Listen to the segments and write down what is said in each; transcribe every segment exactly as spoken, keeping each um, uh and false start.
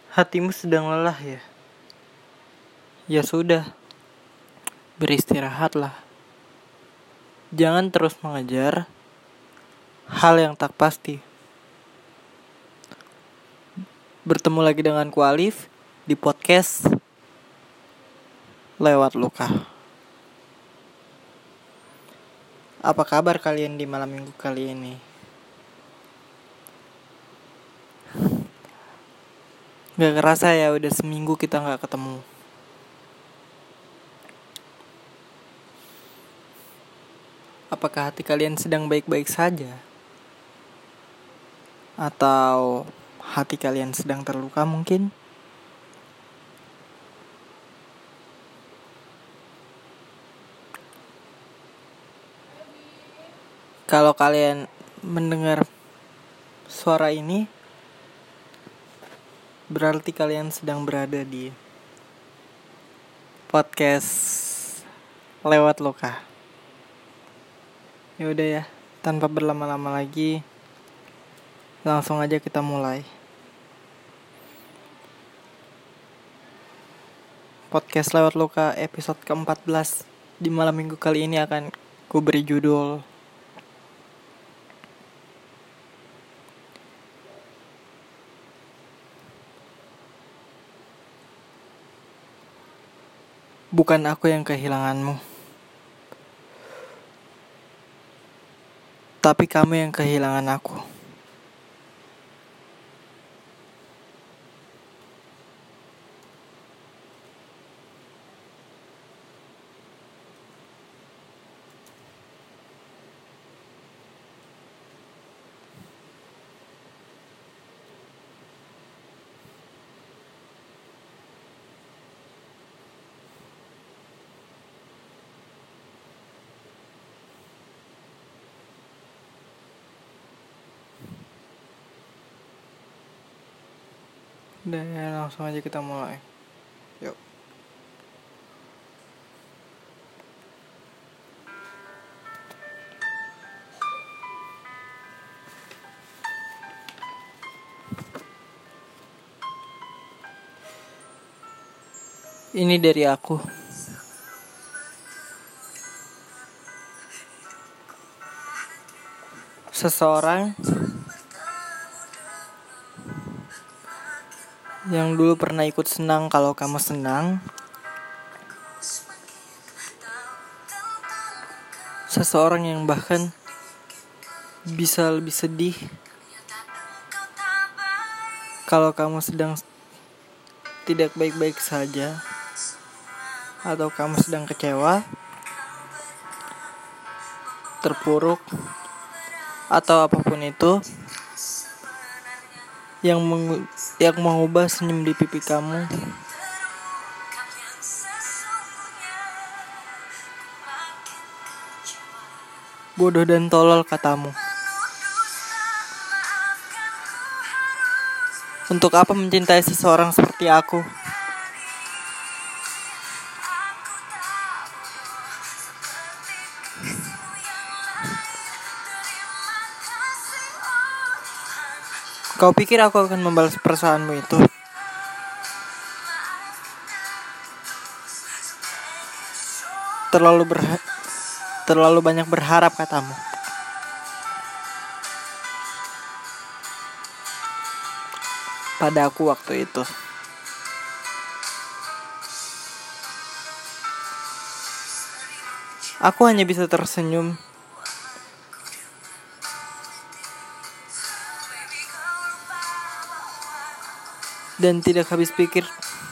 Hatimu sedang lelah ya? Ya sudah, beristirahatlah. Jangan terus mengejar hal yang tak pasti. Bertemu lagi dengan Kualif di podcast Lewat Luka. Apa kabar kalian di malam minggu kali ini? Gak kerasa ya, udah seminggu kita gak ketemu. Apakah hati kalian sedang baik-baik saja? Atau hati kalian sedang terluka mungkin? Kalau kalian mendengar suara ini, berarti kalian sedang berada di podcast Lewat Luka. Ya udah ya, tanpa berlama-lama lagi, langsung aja kita mulai. Podcast Lewat Luka episode keempat belas di malam minggu kali ini akan ku beri judul Bukan aku yang kehilanganmu, tapi kamu yang kehilangan aku. Udah ya, langsung aja kita mulai. Yuk. Ini dari aku. Seseorang yang dulu pernah ikut senang kalau kamu senang. Seseorang yang bahkan bisa lebih sedih kalau kamu sedang tidak baik-baik saja, atau kamu sedang kecewa, terpuruk, atau apapun itu yang mengu- yang mengubah senyum di pipi kamu bodoh dan tolol katamu. Untuk apa mencintai seseorang seperti aku? Kau pikir aku akan membalas perasaanmu itu? Terlalu berha- terlalu banyak berharap katamu. Pada aku waktu itu. Aku hanya bisa tersenyum dan tidak habis pikir,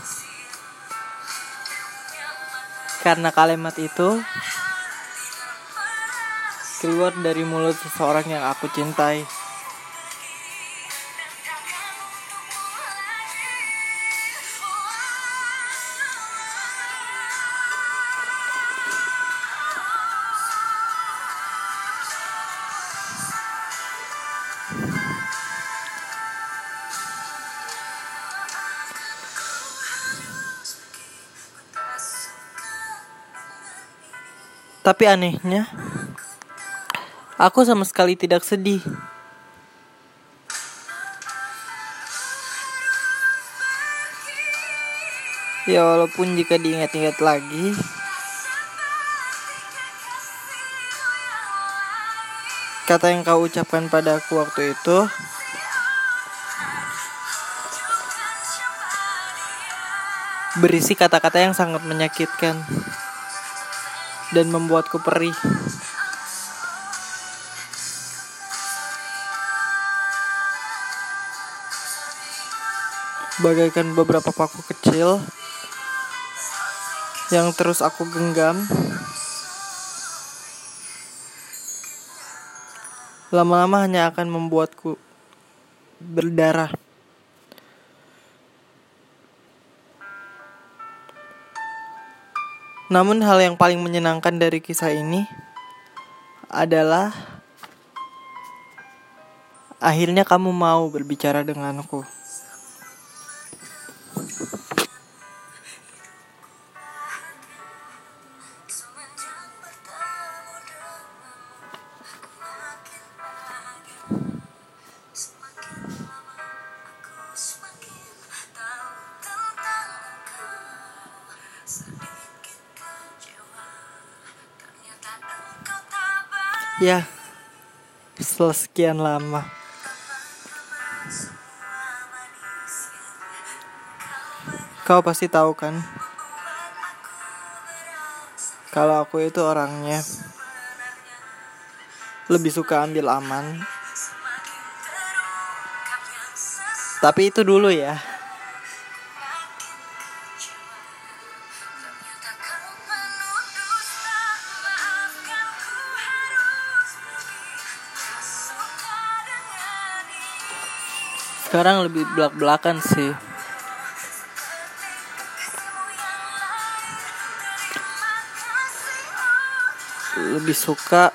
karena kalimat itu keluar dari mulut seseorang yang aku cintai. Tapi anehnya, aku sama sekali tidak sedih. Ya walaupun jika diingat-ingat lagi, kata yang kau ucapkan pada aku waktu itu berisi kata-kata yang sangat menyakitkan dan membuatku perih. Bagaikan beberapa paku kecil yang terus aku genggam, lama-lama hanya akan membuatku berdarah. Namun hal yang paling menyenangkan dari kisah ini adalah akhirnya kamu mau berbicara denganku. Ya, setelah sekian lama. Kau pasti tahu kan, kalau aku itu orangnya lebih suka ambil aman. Tapi itu dulu ya. Sekarang lebih belak-belakan sih. Lebih suka,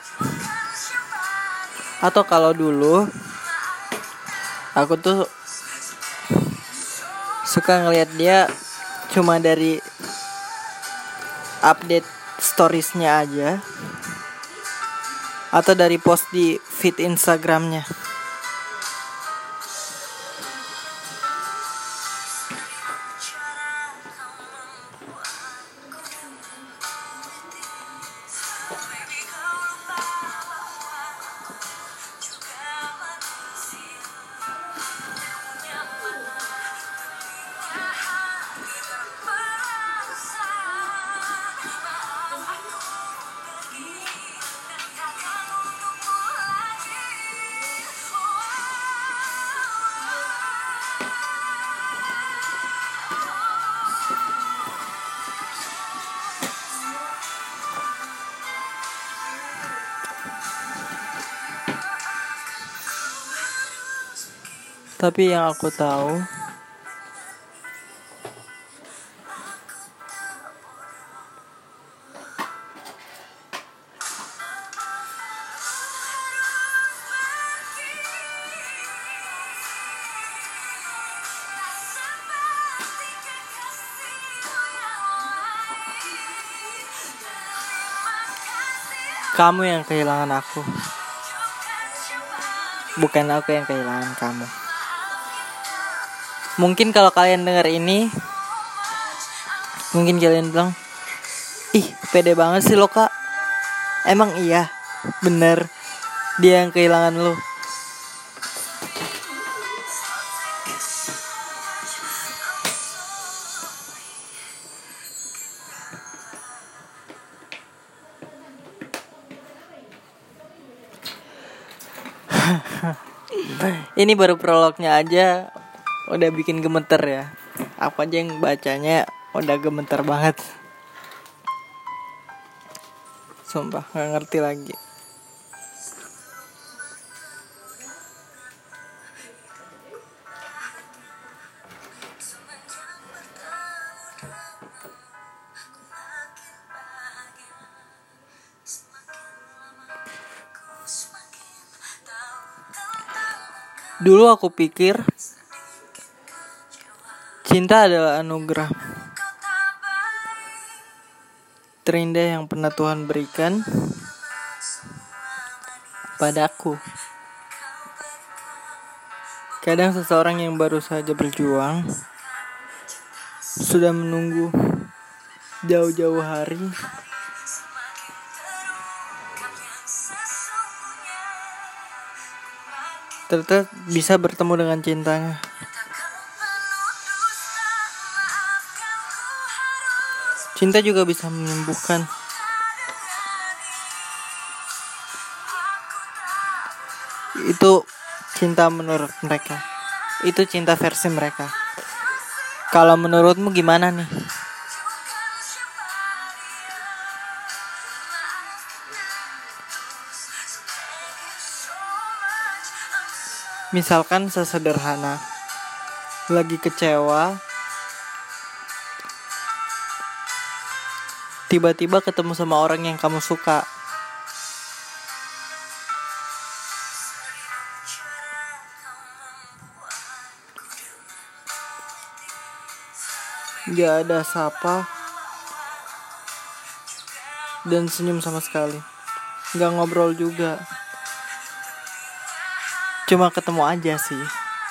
atau kalau dulu aku tuh suka ngelihat dia cuma dari update storiesnya aja, atau dari post di feed Instagramnya. Tapi yang aku tahu, kamu yang kehilangan aku, bukan aku yang kehilangan kamu. Mungkin kalau kalian dengar ini, mungkin kalian bilang, ih pede banget sih lo kak. Emang iya, bener, dia yang kehilangan lo. Ini baru prolognya aja udah bikin gemeter ya. Apa aja yang bacanya udah gemeter banget. Sumpah gak ngerti lagi. Dulu aku pikir cinta adalah anugerah terindah yang pernah Tuhan berikan padaku. Kadang seseorang yang baru saja berjuang sudah menunggu jauh-jauh hari ternyata bisa bertemu dengan cintanya. Cinta juga bisa menyembuhkan. Itu cinta menurut mereka. Itu cinta versi mereka. Kalau menurutmu gimana nih? Misalkan sesederhana, lagi kecewa, tiba-tiba ketemu sama orang yang kamu suka. Gak ada sapa dan senyum sama sekali. Gak ngobrol juga. Cuma ketemu aja sih.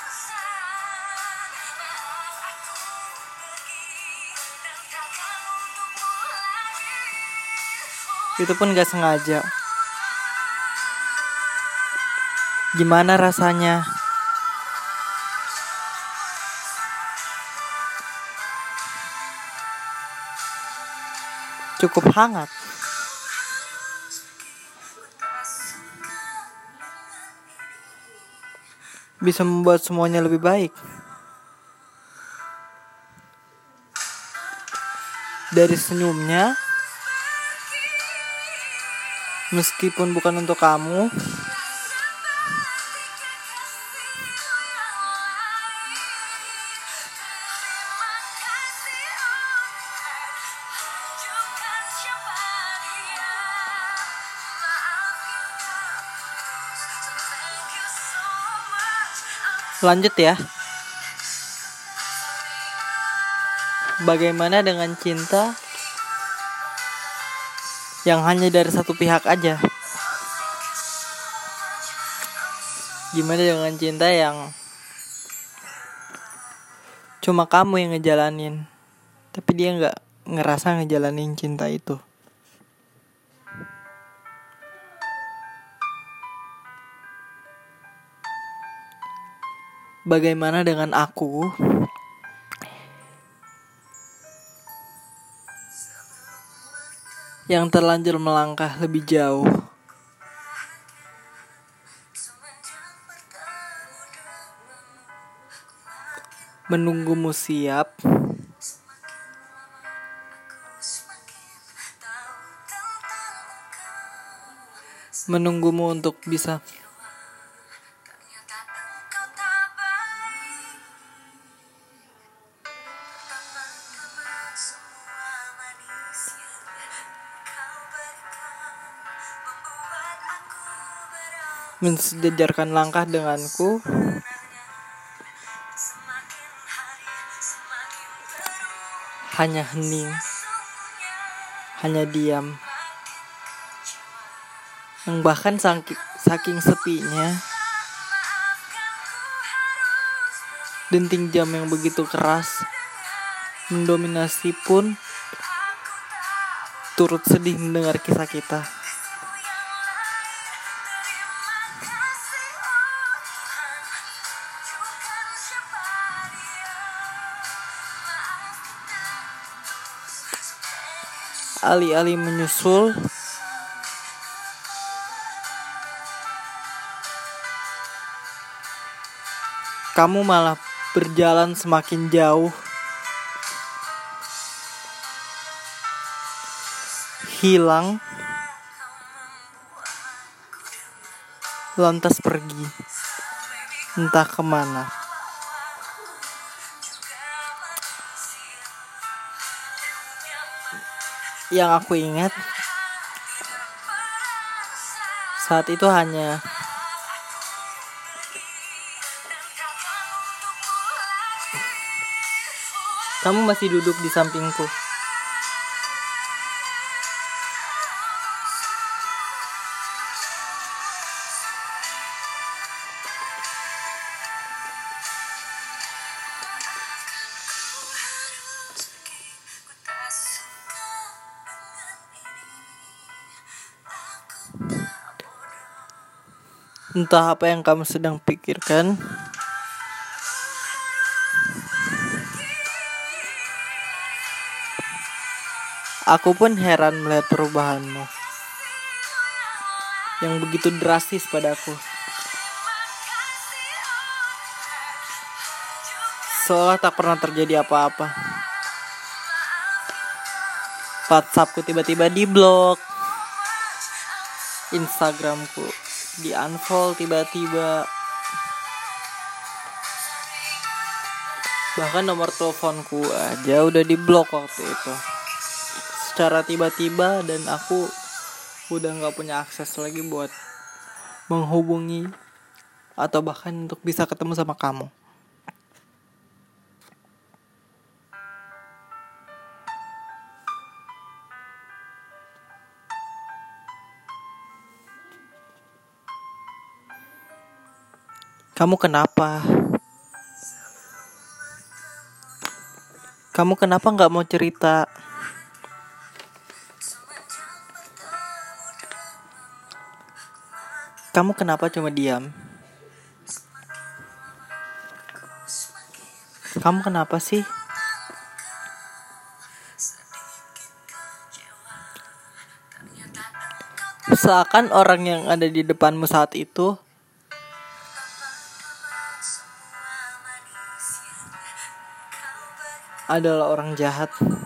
Itu pun gak sengaja. Gimana rasanya? Cukup hangat. Bisa membuat semuanya lebih baik. Dari senyumnya, meskipun bukan untuk kamu, lanjut ya. Bagaimana dengan cinta yang hanya dari satu pihak aja? Gimana dengan cinta yang cuma kamu yang ngejalanin, tapi dia gak ngerasa ngejalanin cinta itu? Bagaimana dengan aku yang terlanjur melangkah lebih jauh, menunggumu siap, menunggumu untuk bisa mensejajarkan langkah denganku. Hanya hening, hanya diam, yang bahkan saking, saking sepinya, denting jam yang begitu keras mendominasi pun turut sedih mendengar kisah kita. Alih-alih menyusul, kamu malah berjalan semakin jauh, hilang, lantas pergi, entah kemana. Yang aku ingat saat itu hanya kamu masih duduk di sampingku. Entah apa yang kamu sedang pikirkan. Aku pun heran melihat perubahanmu yang begitu drastis padaku. Seolah tak pernah terjadi apa-apa. WhatsAppku tiba-tiba di-blok. Instagramku di-unfollow tiba-tiba. Bahkan nomor teleponku aja udah di-blok waktu itu. Secara tiba-tiba, dan aku udah gak punya akses lagi buat menghubungi atau bahkan untuk bisa ketemu sama kamu. Kamu kenapa? Kamu kenapa gak mau cerita? Kamu kenapa cuma diam? Kamu kenapa sih? Seakan orang yang ada di depanmu saat itu adalah orang jahat.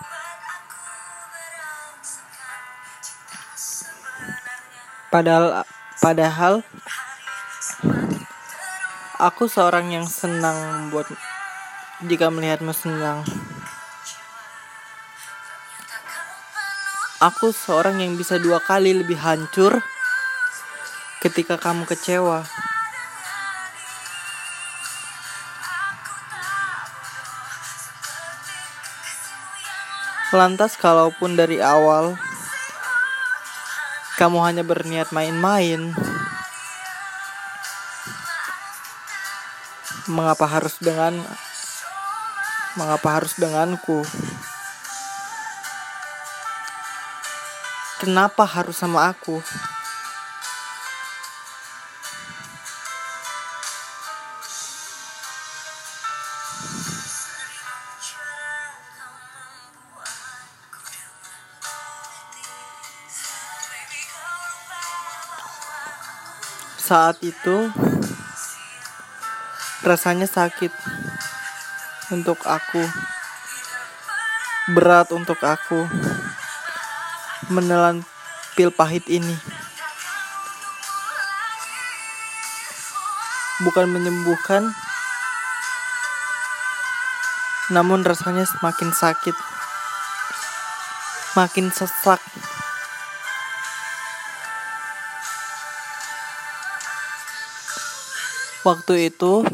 Padahal Padahal aku seorang yang senang buat jika melihatmu senang. Aku seorang yang bisa dua kali lebih hancur ketika kamu kecewa. Lantas kalaupun dari awal kamu hanya berniat main-main, mengapa harus dengan mengapa harus denganku? Kenapa harus sama aku? Saat itu rasanya sakit untuk aku, berat untuk aku menelan pil pahit ini. Bukan menyembuhkan, namun rasanya semakin sakit, makin sesak. Waktu itu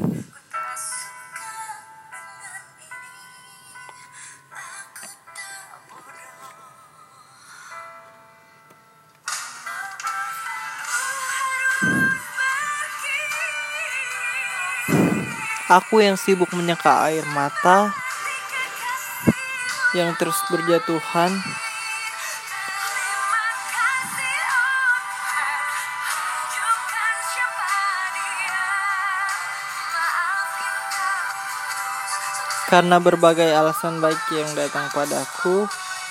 aku yang sibuk menyeka air mata yang terus berjatuhan. Karena berbagai alasan baik yang datang padaku.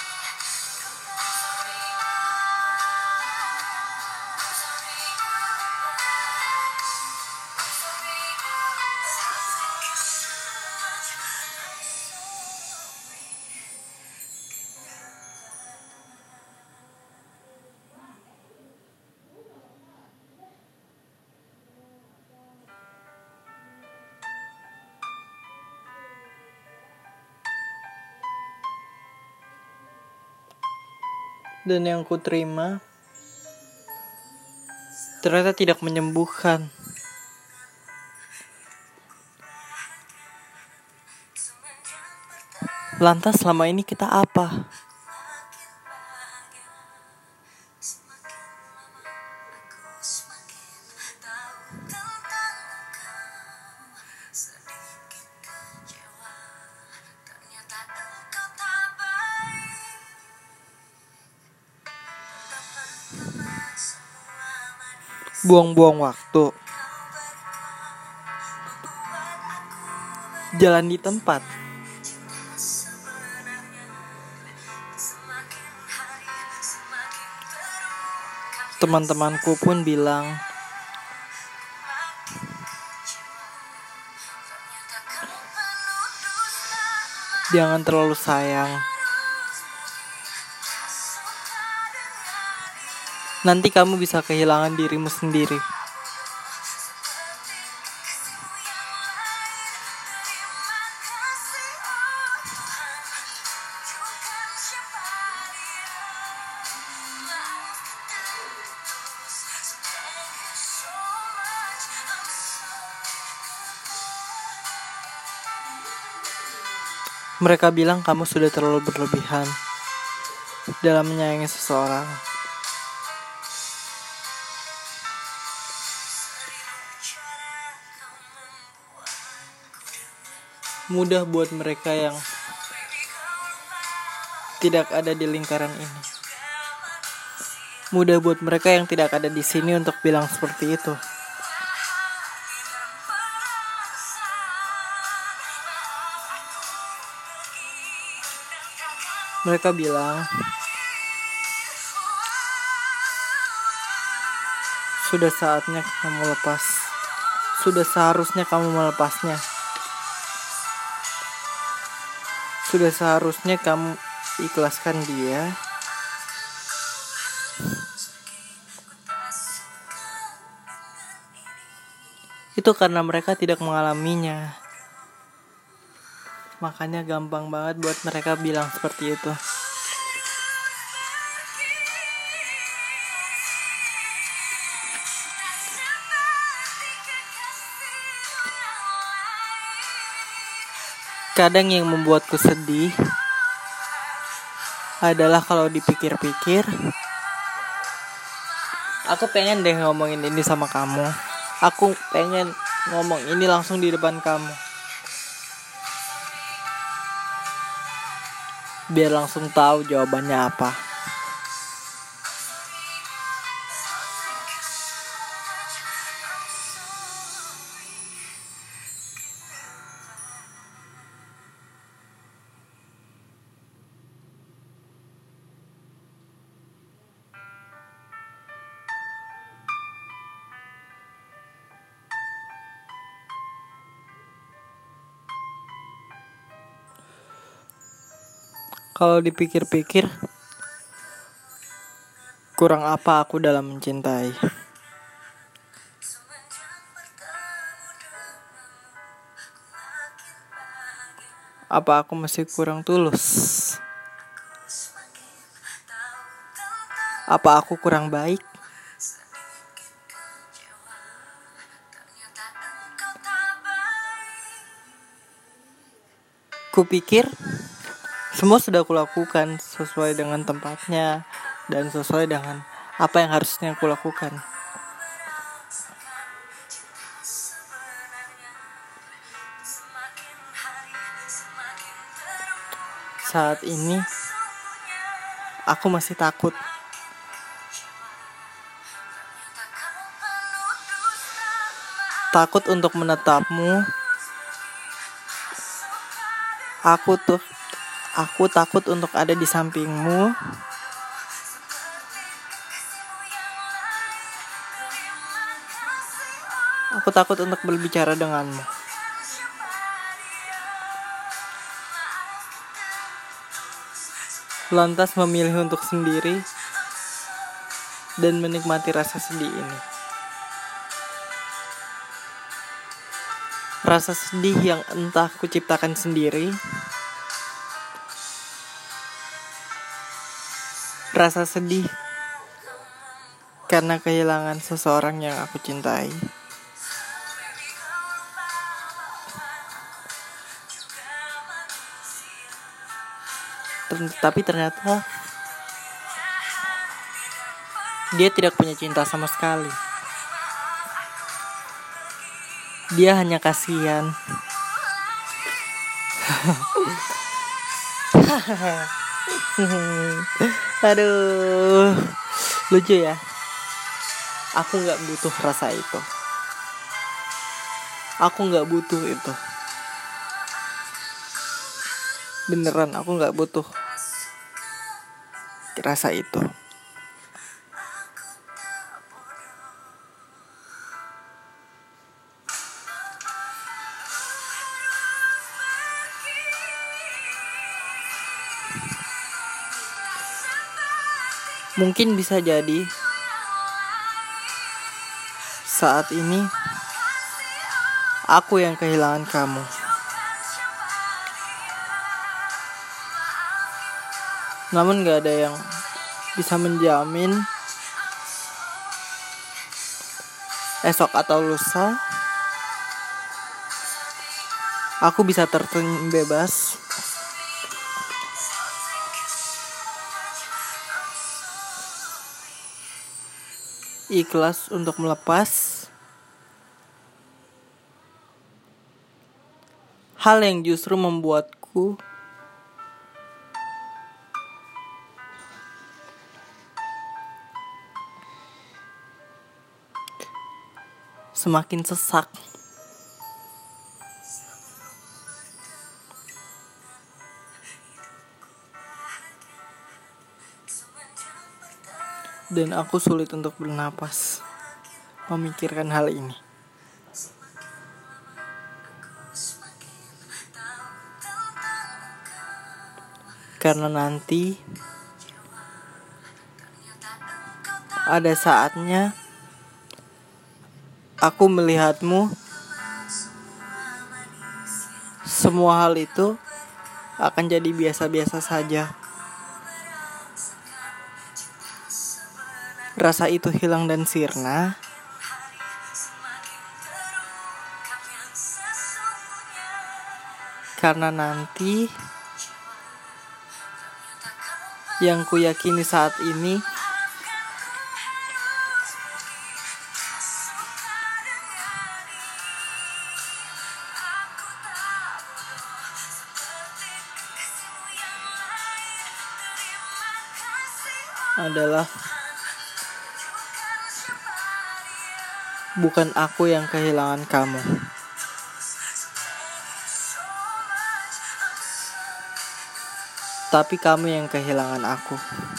Dan yang ku terima ternyata tidak menyembuhkan. Lantas selama ini kita apa? Buang-buang waktu. jalan di tempat. Teman-temanku pun bilang, jangan terlalu sayang. Nanti kamu bisa kehilangan dirimu sendiri. Mereka bilang kamu sudah terlalu berlebihan dalam menyayangi seseorang. Mudah buat mereka yang tidak ada di lingkaran ini. Mudah buat mereka yang tidak ada di sini untuk bilang seperti itu. Mereka bilang, sudah saatnya kamu lepas. Sudah seharusnya kamu melepasnya. Sudah seharusnya kamu ikhlaskan dia. Itu karena mereka tidak mengalaminya. Makanya gampang banget buat mereka bilang seperti itu. Kadang yang membuatku sedih adalah kalau dipikir-pikir, aku pengen deh ngomongin ini sama kamu. Aku pengen ngomong ini langsung di depan kamu. Biar langsung tahu jawabannya apa. Kalau dipikir-pikir, kurang apa aku dalam mencintai? Apa aku masih kurang tulus? Apa aku kurang baik? Kupikir semua sudah kulakukan sesuai dengan tempatnya dan sesuai dengan apa yang harusnya kulakukan. Saat ini aku masih takut. Takut untuk menetapmu. Aku tuh Aku takut untuk ada di sampingmu. Aku takut untuk berbicara denganmu. Lantas memilih untuk sendiri dan menikmati rasa sedih ini. Rasa sedih yang entah kuciptakan sendiri. Rasa sedih karena kehilangan seseorang yang aku cintai. Tapi ternyata dia tidak punya cinta sama sekali. Dia hanya kasihan. Aduh, lucu ya. Aku gak butuh rasa itu. Aku gak butuh itu. Beneran aku gak butuh rasa itu. Mungkin bisa jadi saat ini aku yang kehilangan kamu. Namun gak ada yang bisa menjamin esok atau lusa aku bisa tersenyum bebas, ikhlas untuk melepas hal yang justru membuatku semakin sesak. Dan aku sulit untuk bernapas memikirkan hal ini. Karena nanti ada saatnya aku melihatmu, semua hal itu akan jadi biasa-biasa saja. Rasa itu hilang dan sirna karena nanti yang kuyakini saat ini adalah bukan aku yang kehilangan kamu, tapi kamu yang kehilangan aku.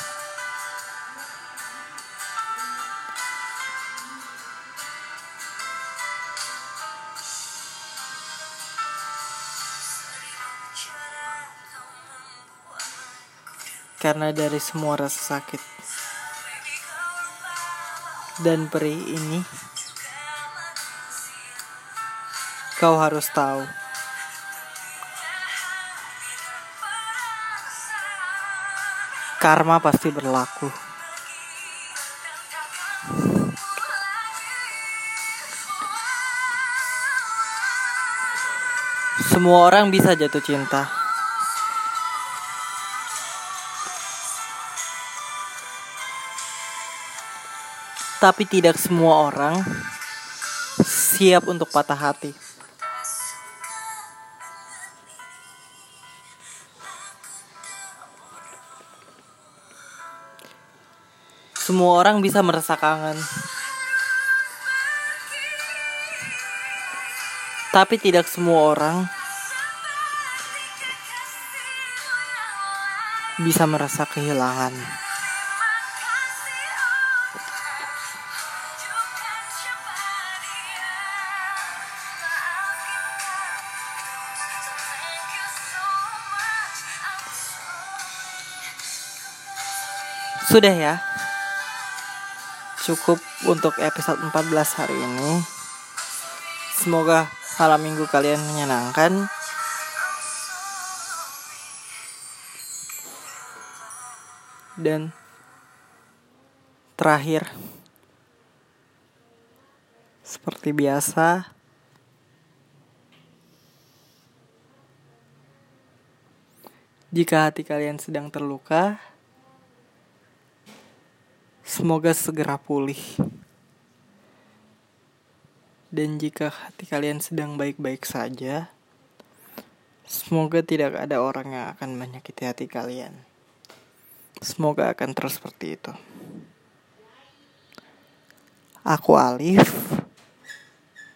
Karena dari semua rasa sakit dan perih ini, kau harus tahu, karma pasti berlaku. Semua orang bisa jatuh cinta, tapi tidak semua orang siap untuk patah hati. Semua orang bisa merasa kangen, tapi tidak semua orang bisa merasa kehilangan. Sudah ya, cukup untuk episode empat belas hari ini. Semoga malam minggu kalian menyenangkan. Dan terakhir, seperti biasa, jika hati kalian sedang terluka, semoga segera pulih. Dan jika hati kalian sedang baik-baik saja, semoga tidak ada orang yang akan menyakiti hati kalian. Semoga akan terus seperti itu. Aku Alif.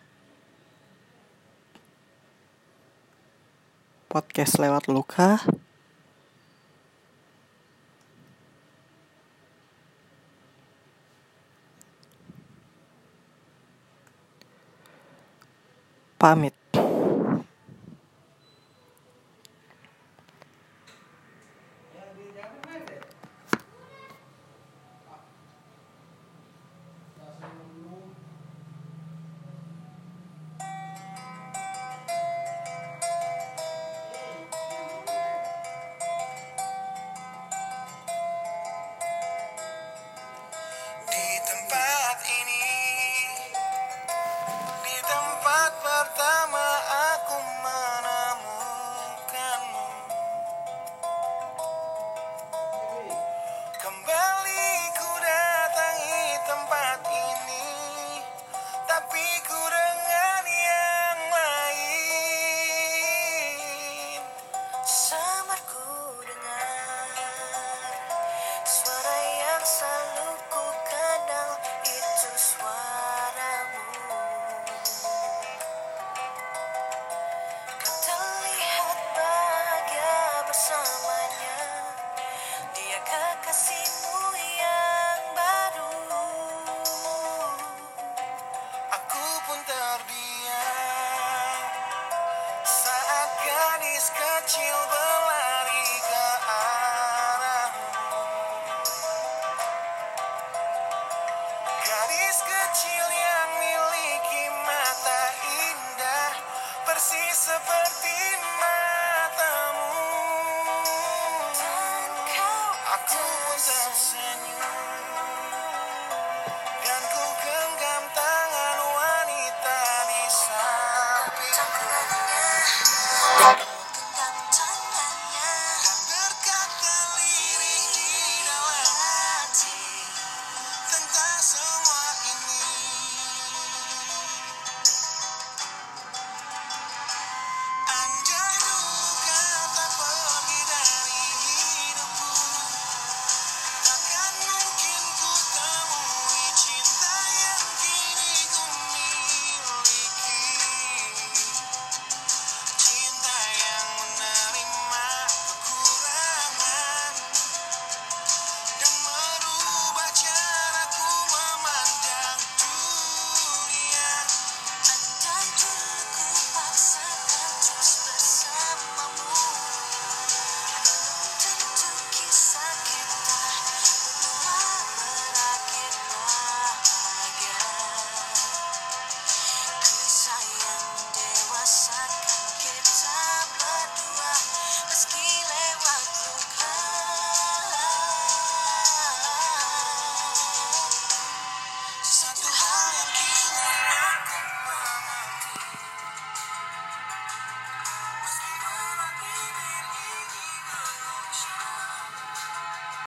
Podcast lewat luka. pamit. Di tempat ini, di tempat pertama aku menemukanmu. Kembali ku datangi tempat ini, tapi ku dengan yang lain. Samarku dengar suara yang selalu ku kenal, itu suaramu. Kau terlihat bahagia bersamanya, dia kekasihmu yang baru. Aku pun terdiam saat gadis kecil